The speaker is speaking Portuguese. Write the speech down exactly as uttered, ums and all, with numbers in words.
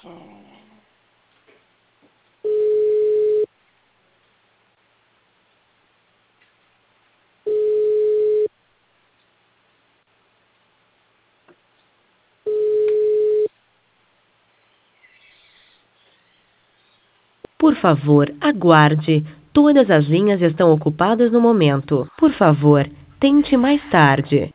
Por favor, aguarde. Todas as linhas estão ocupadas no momento. Por favor, tente mais tarde.